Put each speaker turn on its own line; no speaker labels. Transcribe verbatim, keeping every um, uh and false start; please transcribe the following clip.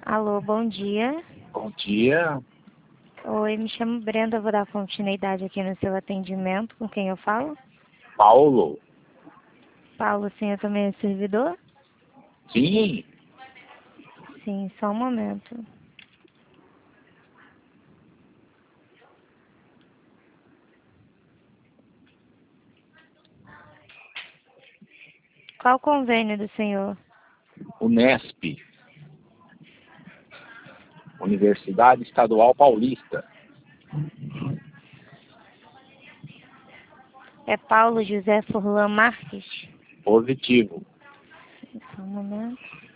Alô, bom dia.
Bom dia.
Oi, me chamo Brenda, vou dar continuidade aqui no seu atendimento. Com quem eu falo?
Paulo.
Paulo, sim, eu também é servidor?
Sim.
Sim, só um momento. Qual o convênio do senhor?
Unesp. Universidade Estadual Paulista.
É Paulo José Furlan Marques?
Positivo.
Só um momento.